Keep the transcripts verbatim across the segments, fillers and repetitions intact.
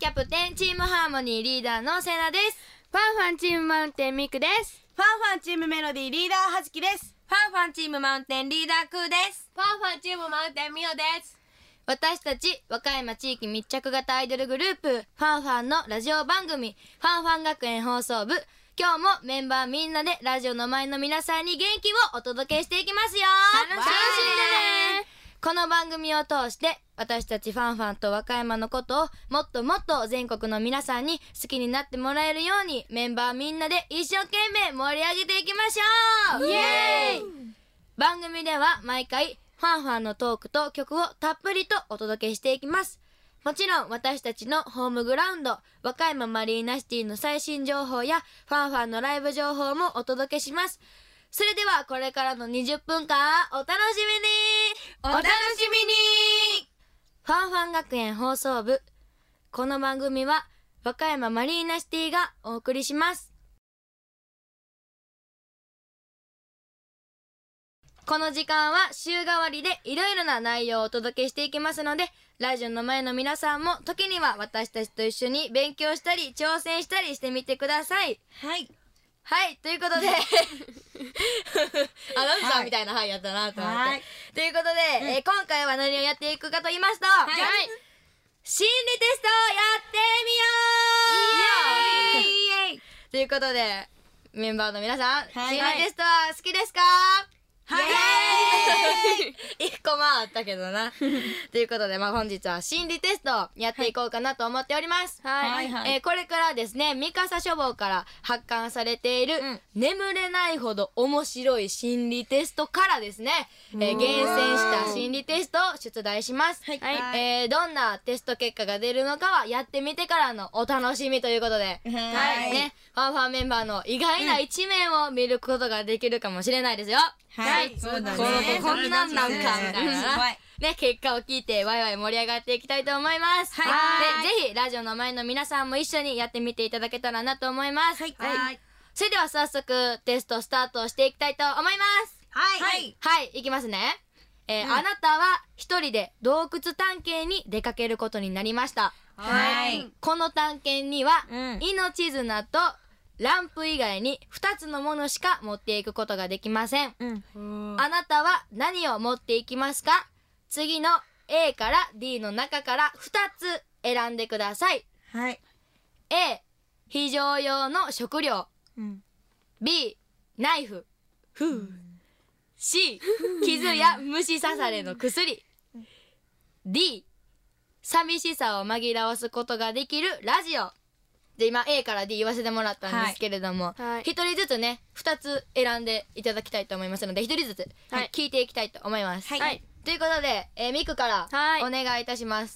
ャプテンチームハーモニーリーダーのセナです。 ファンファンチームマウンテンミクです。 ファンファンチームメロディーリーダーはずきです。 ファンファンチームマウンテンリーダークーです。 ファンファンチームマウンテンミオです。 私たち和歌山地域密着型アイドルグループファンファンのラジオ番組ファンファン学園放送部、今日もメンバーみんなでラジオの前の皆さんに元気をお届けしていきますよ。 楽しんでね。 この番組を通して私たちファンファンと和歌山のことをもっともっと全国の皆さんに好きになってもらえるようにメンバーみんなで一生懸命盛り上げていきましょう。イエーイ。番組では毎回ファンファンのトークと曲をたっぷりとお届けしていきます。もちろん私たちのホームグラウンド和歌山マリーナシティの最新情報やファンファンのライブ情報もお届けします。それではこれからのにじゅっぷんかんお楽しみにお楽しみに。 ファンファン学園放送部、この番組は和歌山マリーナシティがお送りします。この時間は週替わりでいろいろな内容をお届けしていきますので、ラジオの前の皆さんも時には私たちと一緒に勉強したり挑戦したりしてみてください。 はいはい、ということでアナウンサーみたいな「はい」やったなと思って、はい、ということで、うんえー、今回は何をやっていくかと言いますと、はい、心理テストをやってみよう。イエーイイエーイということでメンバーの皆さん、はい、心理テストは好きですか？はい、一個もあったけどなということで、まあ、本日は心理テストをやっていこうかなと思っております。はいはいはい、えー、これからですね三笠書房から発刊されている、うん、眠れないほど面白い心理テストからですね、えー、厳選した心理テストを出題します。はい、はいえー、どんなテスト結果が出るのかはやってみてからのお楽しみということで、はいはいね、ファンファンメンバーの意外な一面を見ることができるかもしれないですよ。 はい、そうだね。 こんなんなんかみたいなね、結果を聞いてワイワイ盛り上がっていきたいと思います。はい。で、ぜひラジオの前の皆さんも一緒にやってみていただけたらなと思います。はい。はい。それでは早速テストスタートしていきたいと思います。 はい。はい。 はい、いきますね。えーうん、あなたは一人で洞窟探検に出かけることになりました。はい。この探検には、うん、命綱とランプ以外にふたつのものしか持っていくことができません。うん、あなたは何を持っていきますか？次の A から D の中からふたつ選んでください。はい。A、非常用の食料。うん、B、ナイフ。ふう。C、傷や虫刺されの薬。D、寂しさを紛らわすことができるラジオ。で今 A から D 言わせてもらったんですけれども、はい、ひとりずつねふたつ選んでいただきたいと思いますのでひとりずつ、はい、聞いていきたいと思います。はいはい、ということで、えー、ミクからお願いいたします。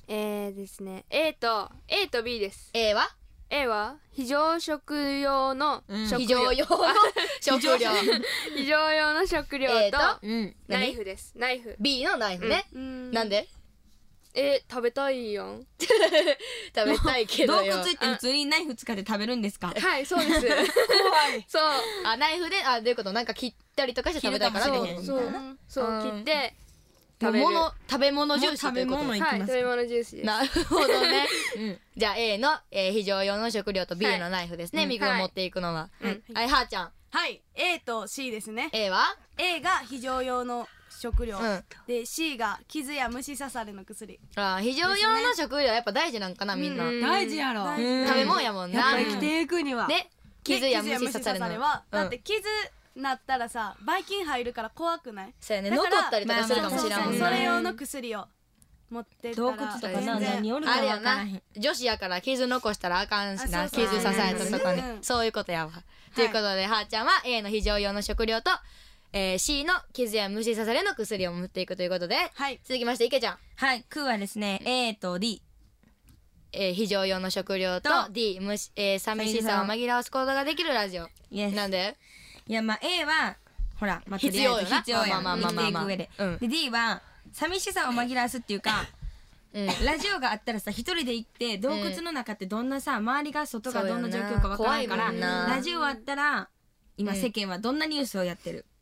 えーですね A と A と B です。 A は A は非常食用の食料、うん、 非常用の食料非常用の食料と、 A と、うん、 ナイフです。ナイフ B のナイフね、うん、なんでえー、食べたいやん食べたいけどよ。 洞窟行って普通にナイフ使って食べるんですか？ はいそうです怖いそうあナイフであどういうことなんか切ったりとかして食べたいからってことそうそう、うん、切って食べる食べ物ジュースということはい食べ物ジュースです。 なるほどね、うん、じゃあ A の、えー、非常用の食料と B のナイフですね、はい、ミクが持っていくのは、はい、はい、はーちゃん。 はい A と C ですね。 A は A が非常用の食料、うん、で C が傷や虫刺されの薬。 ああ非常用の食料やっぱ大事なんかなみんな。 大事やろ。 食べ物やもんな。 やっぱ生きていくには。 で傷や虫刺されのはだって傷なったらさばい菌入るから怖くない？ そうやね残ったりとかするかもしれんもんね。 それ用の薬を持ってったら洞窟とかな何おるか分からへん。 女子やから傷残したらあかんしな傷刺されたとかねそういうことやわ。ということではーちゃんは A の非常用の食料とえー、C の傷や虫刺されの薬を持っていくということで、はい、続きまして池ちゃん。 はい、クーはですね A と D、 えー、非常用の食料と D、虫えー、寂しさを紛らわすことができるラジオ。Yes。なんで？ いやまあ A はほら、まあ、 必要よな必要やん生きていく上で、うん、で D は寂しさを紛らわすっていうかうん、ラジオがあったらさ一人で行って洞窟の中ってどんなさ周りが外がどんな状況か分からんからラジオあったら今世間はどんなニュースをやってる、う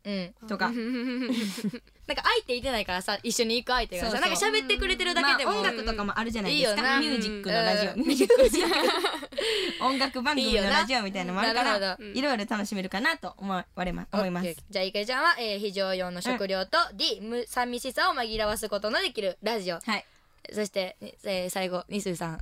うんとかなんか相手いてないからさ、一緒に行く相手がさ、 そうそうなんか喋ってくれてるだけでも、 まあ音楽とかもあるじゃないですいいよなかミュージックのラジオうんミュージック音楽番組のラジオみたいなのもあるかいいよなならるほどいろいろ楽しめるかなと思われま思いまオッケーす。 じゃあいけちゃんは、えー非常用の食料と、D む寂しさを紛らわすことのできるラジオ、 はい。 そして、えー最後ニスーさん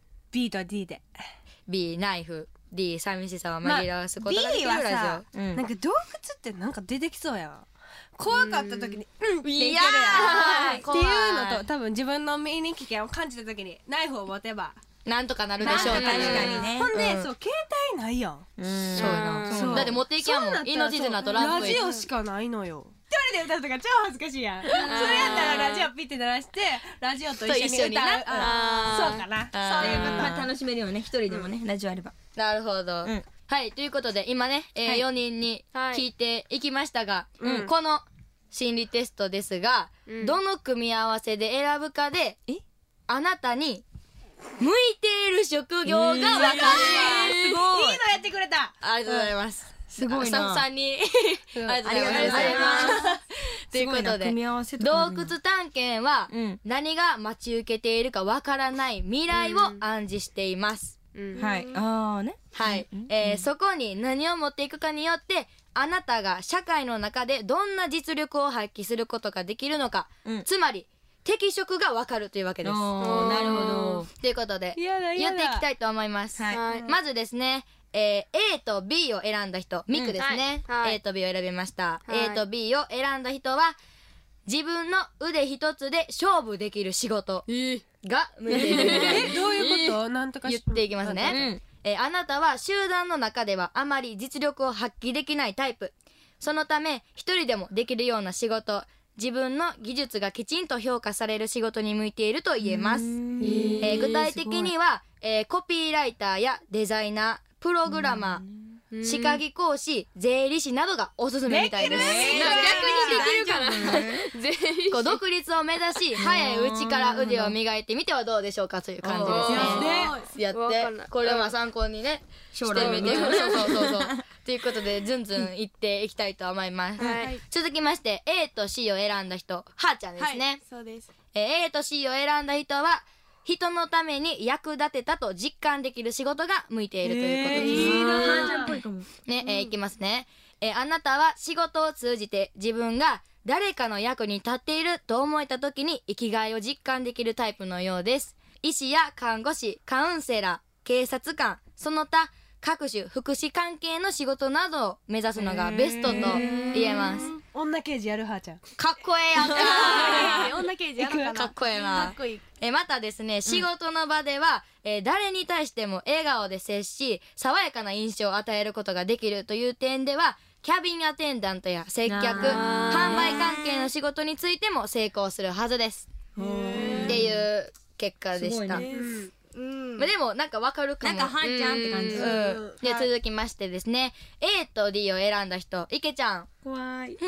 B と D で B ナイフ D 寂しさを紛らわすことまあができ B るラジオ、 はさ、 うんなんか洞窟ってなんか出てきそうやん。怖かった時にうんっていけるいややんってー怖いいうのと多分自分の身に危険を感じた時にナイフを持てばなんとかなるでしょうなんとかっていう確かにねほんで、 うんそう携帯ないやん。 うんそうやなそうだって持っていけやんもん命綱とランプラジオしかないのよ。一人で歌うとか超恥ずかしいやん。それやったらラジオピッて鳴らしてラジオと一緒に歌う。 と一緒になうんあーそうかな。 あーそういうこと。 まあ楽しめるよね一人でもねラジオあれば。 なるほど、 うんはいということで今ね、えーはいよにんに聞いていきましたが、 うんこの心理テストですが、 うんどの組み合わせで選ぶかでえあなたに向いている職業が分かる、 すごいいいのやってくれた。 ありがとうございます、 すごいスタッフな。 さんにありがとうございますありがとうございますということすごいなで組み合わせとかあ洞るんだ窟探検はうん何が待ち受けているかわからない未来を暗示しています、 うんはい。ああね。 はい、えーそこに何を持っていくかによってあなたが社会の中でどんな実力を発揮することができるのか、 うんつまり適職がわかるというわけです。 おーなるほど。 ということでやだややだっていきたいと思います、 はいはいまずですね、えー A と B を選んだ人ミクですね、 はいはい A と B を選びました、 はい A と B を選んだ人は自分の腕一つで勝負できる仕事が向いているみたいえどういうこと？なんとか言っていきますね、 うんえーあなたは集団の中ではあまり実力を発揮できないタイプ。そのため一人でもできるような仕事、自分の技術がきちんと評価される仕事に向いていると言えます。えー具体的には、えーコピーライターやデザイナー、プログラマー、歯科技講師、税理士などがおすすめみたいです。 できるねなんか逆にできるかな。 全員こう独立を目指し早いうちから腕を磨いてみてはどうでしょうかという感じですね。やわかんないってこれをまあ参考にねしてみてそうそうそうそうということでずんずんいっていきたいと思います、 はい続きまして A と C を選んだ人はーちゃんですね、 はいそうです。 えー A と C を選んだ人は人のために役立てたと実感できる仕事が向いているということです、 いいな。はーちゃんっぽいかも。 ね、えーいきますね、えーあなたは仕事を通じて自分が誰かの役に立っていると思えた時に生きがいを実感できるタイプのようです。医師や看護師、カウンセラー、警察官、その他各種福祉関係の仕事などを目指すのがベストと言えます。 女刑事やるはーちゃん。 かっこええやんか女刑事やろうかな。 かっこええなかっこいい。 えまたですね仕事の場では、えー誰に対しても笑顔で接し爽やかな印象を与えることができるという点ではキャビンアテンダントや接客あー販売関係の仕事についても成功するはずですっていう結果でした、 すごいねうん。 まあでもなんかわかるかもなんかはーちゃんって感じ。 うんうんではい続きましてですね A と D を選んだ人池ちゃん怖い。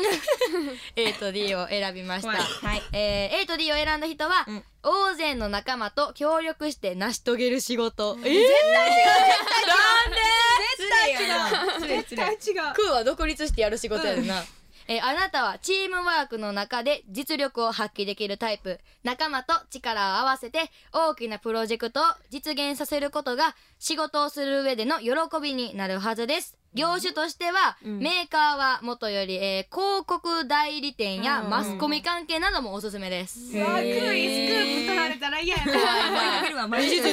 A と D を選びました怖い。はい。 えー A と D を選んだ人は、 うん大勢の仲間と協力して成し遂げる仕事。えー、 絶対違う。絶対違う。 違う。 クーは独立してやる仕事やるな。えーあなたはチームワークの中で実力を発揮できるタイプ。仲間と力を合わせて大きなプロジェクトを実現させることが仕事をする上での喜びになるはずです。業種としては、 うんメーカーはもとより、えー広告代理店やうんマスコミ関係などもおすすめです。 わクイスクープ取られたら嫌やな。 追いかけるわ毎日。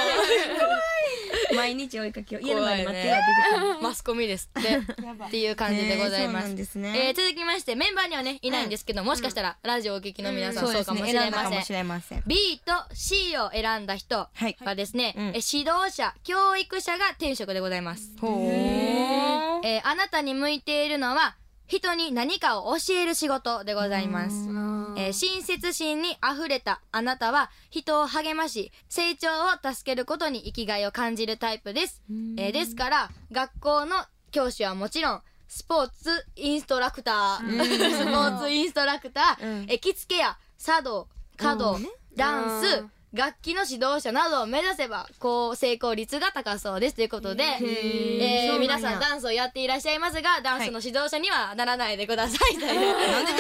毎日追いかけよう。家の前に待ってや出てくる。 マスコミですってっていう感じでございます。 ねえそうなんですえねー続きましてメンバーにはねいないんですけど、もしかしたらラジオをお聞きの皆さん、そうかもしれ選んだません。 かもしれません。 B と C を選んだ人はい。 はですね、 うんえ指導者教育者が転職でございます。 ほー。 えーあなたに向いているのは人に何かを教える仕事でございます。えー親切心にあふれたあなたは人を励まし成長を助けることに生きがいを感じるタイプです。えーですから学校の教師はもちろんスポーツインストラクタースポーツインストラクター、 うんえー着付けや茶道華道、 うんねダンス楽器の指導者などを目指せばこう成功率が高そうですということで、えー、皆さんダンスをやっていらっしゃいますがダンスの指導者にはならないでくださいという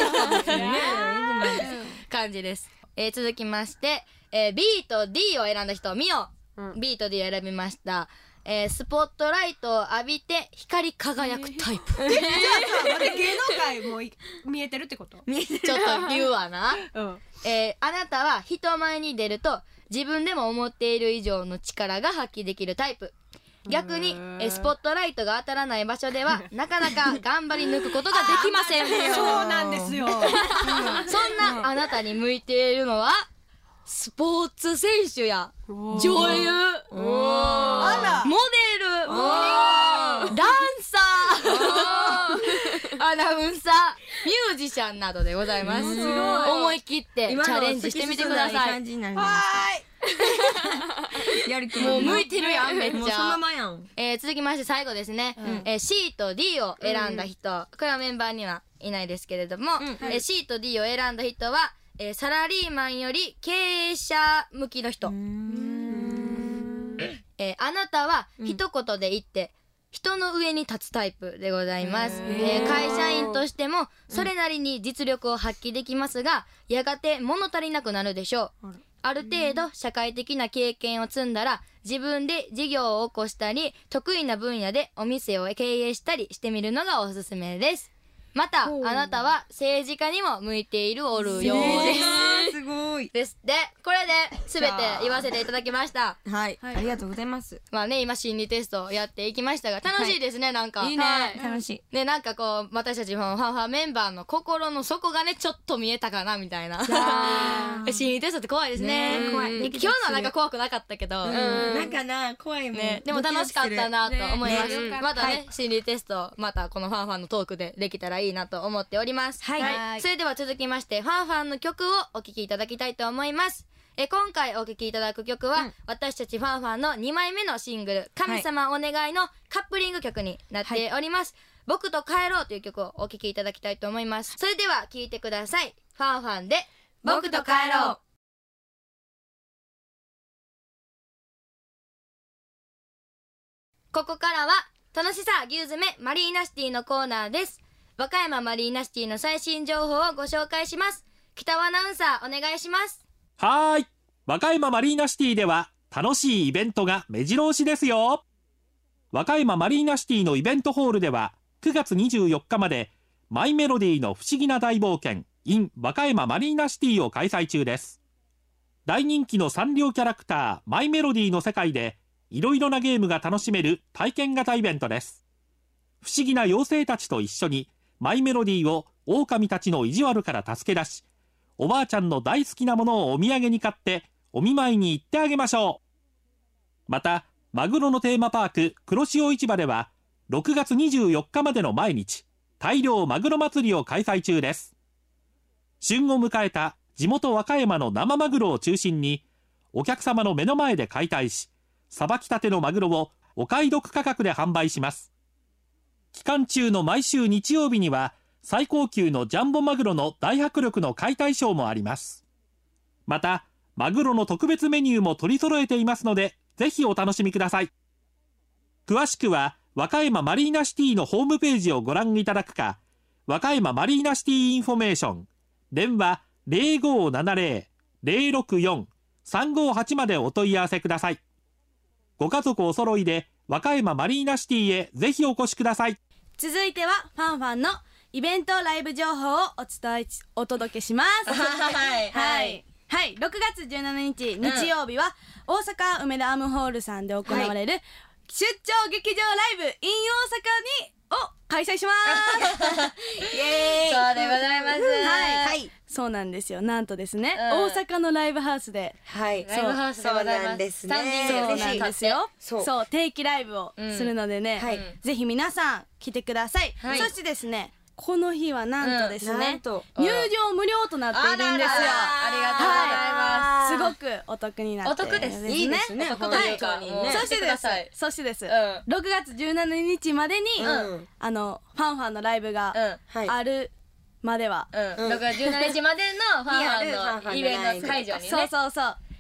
感じです。えー、続きまして、えー、B と D を選んだ人みお、うん、B と D を選びました。えー、スポットライトを浴びて光り輝くタイプ。えー、じゃあさ、芸能界も見えてるってこと？見えてる。 ちょっと言うわな。うん、えー、あなたは人前に出ると自分でも思っている以上の力が発揮できるタイプ。逆にえスポットライトが当たらない場所ではなかなか頑張り抜くことができません。 そうなんですよ。そんなあなたに向いているのはスポーツ選手や女優、モデル、ダンサー、アナウンサー、ミュージシャンなどでございます。すごい思い切ってチャレンジしてみてください。やる気もう向いてるやん、めっちゃ。もうそのままやん。えー、続きまして最後ですね、うん、えー、C と D を選んだ人、うん、これはメンバーにはいないですけれども、うん、えー、C と D を選んだ人は、えー、サラリーマンより経営者向きの人。えー、あなたは一言で言って、うん、人の上に立つタイプでございます。えー、会社員としてもそれなりに実力を発揮できますが、やがて物足りなくなるでしょう。ある程度社会的な経験を積んだら自分で事業を起こしたり得意な分野でお店を経営したりしてみるのがおすすめです。またあなたは政治家にも向いているおるようです。すごいです。でこれで全て言わせていただきました。 はい、はい、ありがとうございます。 まあね、今心理テストをやっていきましたが楽しいですね、はい、なんかいいね、はい、楽しいね。 なんかこう私たちファンファンファンメンバーの心の底がねちょっと見えたかなみたいな。心理テストって怖いですね。ね、怖い。今日のはなんか怖くなかったけど、うん、 なんかな怖いもんね。 でも楽しかったなと思います、ねね、またね、はい、心理テストまたこのファンファンのトークでできたらいいなと思っております。はい、はい、それでは続きましてファンファンの曲をお聴きいただきたいと思います。え今回お聴きいただく曲は、うん、私たちファンファンのにまいめのシングル「神様お願い」のカップリング曲になっております、はい、僕と帰ろうという曲をお聴きいただきたいと思います。それでは聴いてください。ファンファンで僕と帰ろう。ここからは楽しさ牛詰めマリーナシティのコーナーです。和歌山マリーナシティの最新情報をご紹介します。北尾アナウンサーお願いします。 はーい、和歌山マリーナシティでは楽しいイベントが目白押しですよ。和歌山マリーナシティのイベントホールではくがつにじゅうよっかまでマイメロディの不思議な大冒険 in 和歌山マリーナシティを開催中です。大人気のサンリオキャラクターマイメロディの世界でいろいろなゲームが楽しめる体験型イベントです。不思議な妖精たちと一緒にマイメロディを狼たちの意地悪から助け出し、おばあちゃんの大好きなものをお土産に買ってお見舞いに行ってあげましょう。またマグロのテーマパーク黒潮市場ではろくがつにじゅうよっかまでの毎日大漁マグロ祭りを開催中です。旬を迎えた地元和歌山の生マグロを中心にお客様の目の前で解体し、さばきたてのマグロをお買い得価格で販売します。期間中の毎週日曜日には最高級のジャンボマグロの大迫力の解体ショーもあります。またマグロの特別メニューも取り揃えていますのでぜひお楽しみください。詳しくは和歌山マリーナシティのホームページをご覧いただくか、和歌山マリーナシティインフォメーション電話 ゼロごーななゼロ ゼロろくよん さんごーはち までお問い合わせください。ご家族お揃いで和歌山マリーナシティへぜひお越しください。 続いてはファンファンのイベントライブ情報をお伝えお届けしますはいはい、はい、ろくがつじゅうしちにち日曜日は、うん、大阪梅田アムホールさんで行われる、はい、出張劇場ライブ in 大阪にを開催しますイエーイそうでございます、 はい、はい、そうなんですよ。なんとですね、うん、大阪のライブハウスで、 はい、ライブハウスでございます。 そうなんですよ。そうそう定期ライブをするのでね、うんはい、ぜひ皆さん来てください、はい、そしてですねこの日はなんとですね、うん、入場無料となっているんですよ。ありがとうございます、 はい、すごくお得になっているんですね。 お得です。いいですね。お得というか、はい、 そしてですそしてです、うん、ろくがつじゅうしちにちまでに、うん、あのファンファンのライブがあるまでは、 うんうん、ろくがつじゅうしちにちまでのファンファンのイベント会場にね、 そうそうそう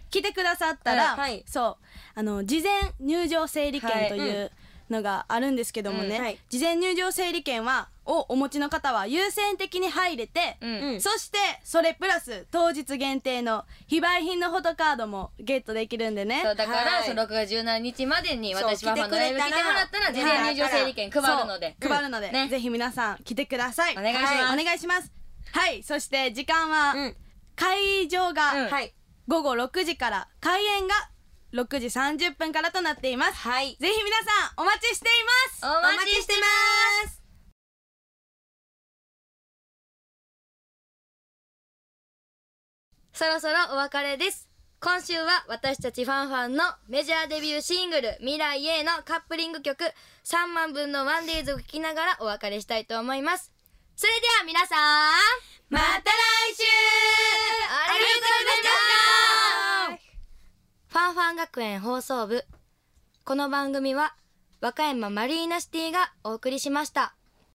来てくださったら、 はいそうあの事前入場整理券というのがあるんですけどもね、 うんはい事前入場整理券はをお持ちの方は優先的に入れて、 うんそしてそれプラス当日限定の非売品のフォトカードもゲットできるんでね。 そうだから、 はいそのろくがつじゅうしちにちまでに私そうファンファンのライブ来てもらったら事前入場整理券配るので、 そう配るので、 ねぜひ皆さん来てください。 お願いしますはいお願いします。はい、そして時間は、 うん会場が、 うんはい午後ろくじから、開演がろくじさんじゅっぷんからとなっています。 はいぜひ皆さんお待ちしています。 お待ちしてますそろそろお別れです。今週は私たちファンファンのメジャーデビューシングル未来へのカップリング曲さんまんぶんのワンデイズを聴きながらお別れしたいと思います。それでは皆さんまた来週ありがとうございましたファンファン学園放送部、この番組は和歌山マリーナシティがお送りしました。